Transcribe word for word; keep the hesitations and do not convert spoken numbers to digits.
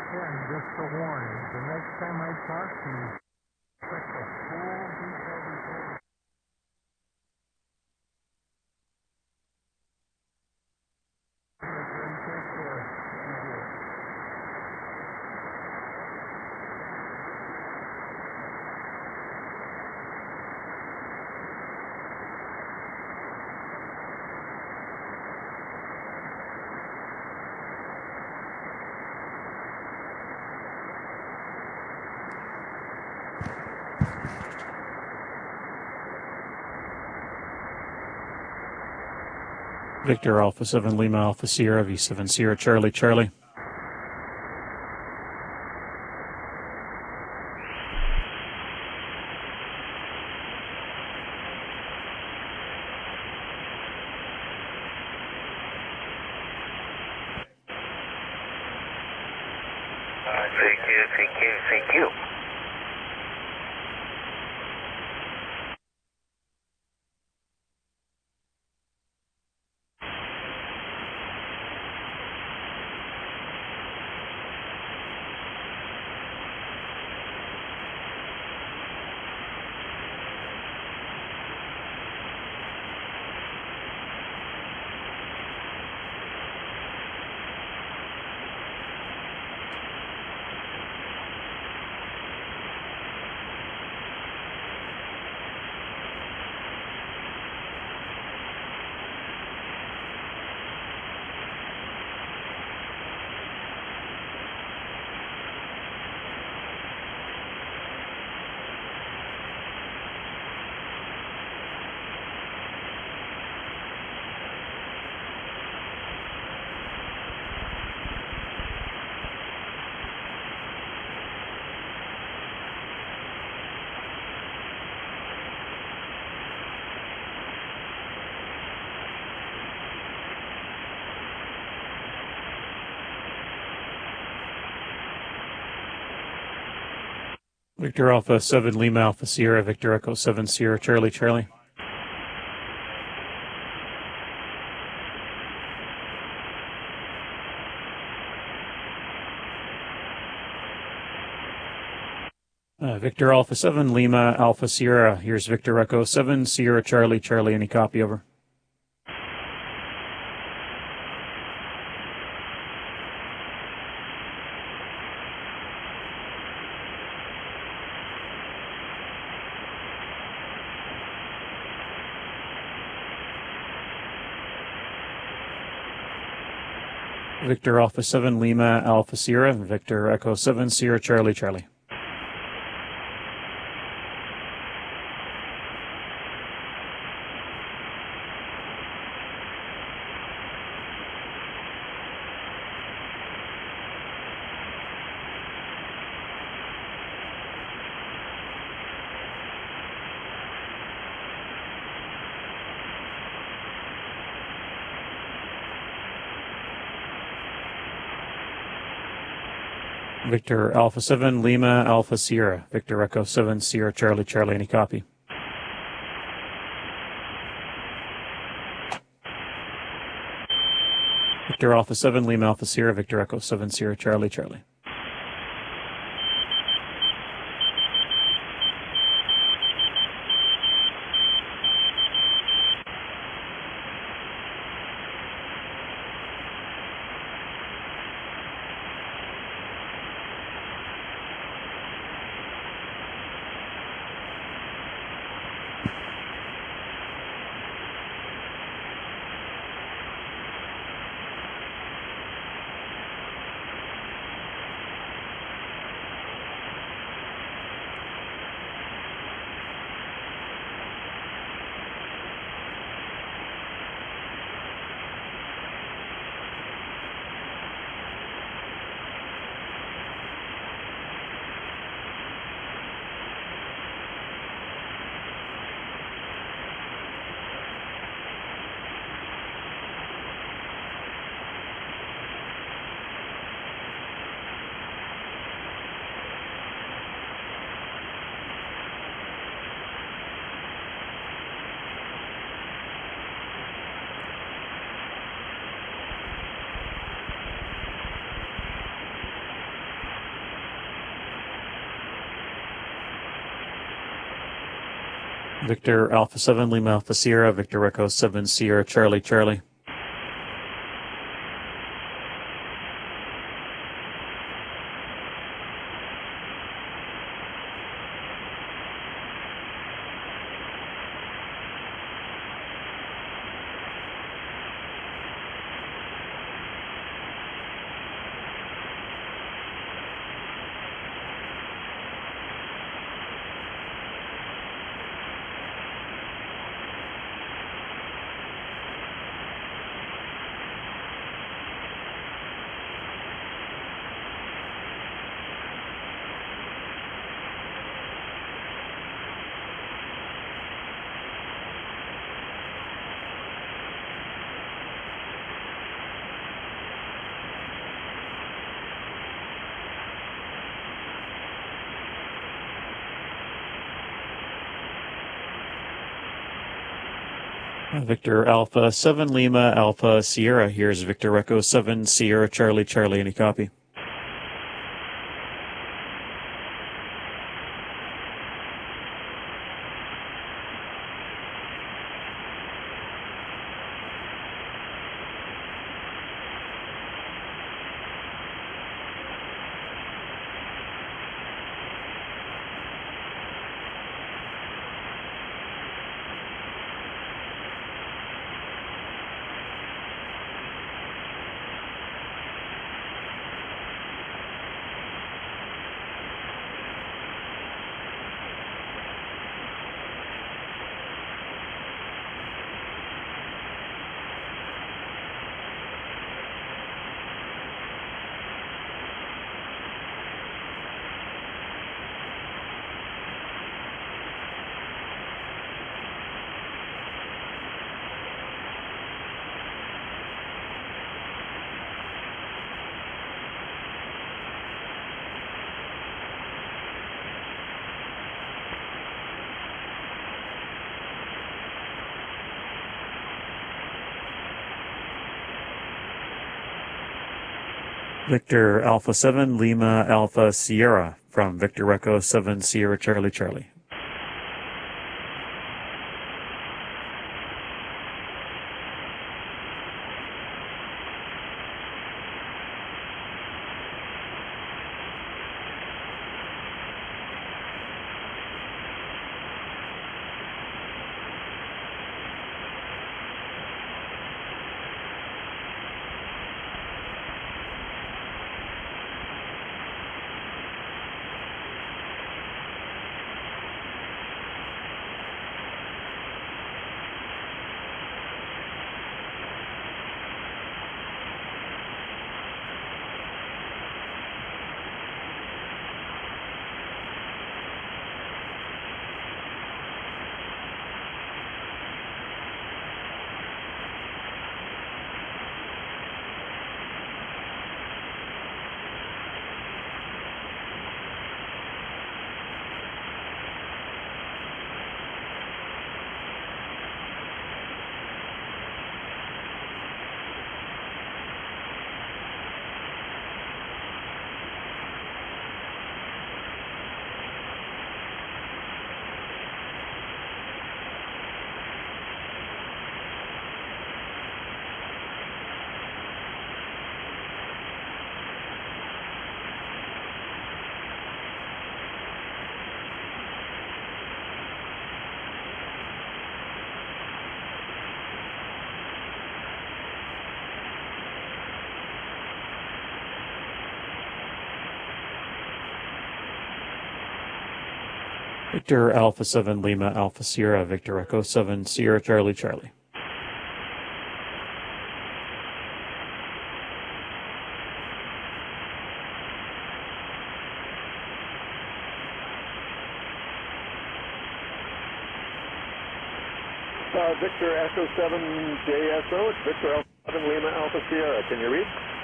again, just a warning. The next time I talk to you, check the full detailed report. Take care. Thank you. Victor Alpha seven Lima Alpha Sierra V seven Sierra Charlie Charlie. Thank you, thank you, thank you. Victor Alpha seven Lima Alpha Sierra Victor Echo seven Sierra Charlie Charlie. Uh, Victor Alpha seven Lima Alpha Sierra. Here's Victor Echo seven Sierra Charlie Charlie. Any copy? Over. Victor Alpha seven Lima Alpha Sierra Victor Echo seven Sierra Charlie Charlie. Victor Alpha seven Lima Alpha Sierra Victor Echo seven Sierra Charlie Charlie. Any copy? Victor Alpha seven Lima Alpha Sierra Victor Echo seven Sierra Charlie Charlie. Victor Alpha seven Lima Alpha Sierra, Victor Echo seven Sierra Charlie Charlie. Victor Alpha seven Lima Alpha Sierra. Here's Victor Echo seven Sierra Charlie Charlie. Any copy? Victor Alpha seven Lima Alpha Sierra from Victor Echo seven Sierra Charlie Charlie. Victor Alpha seven Lima Alpha Sierra, Victor Echo seven Sierra Charlie Charlie. Uh, Victor Echo seven J S O, it's Victor Alpha seven Lima Alpha Sierra. Can you read?